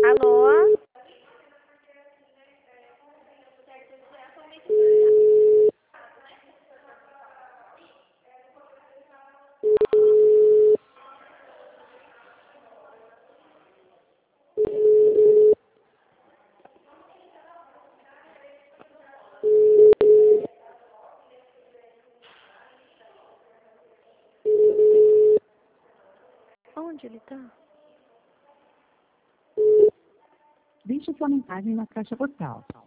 Alô? Onde ele tá? Deixe sua mensagem na caixa postal.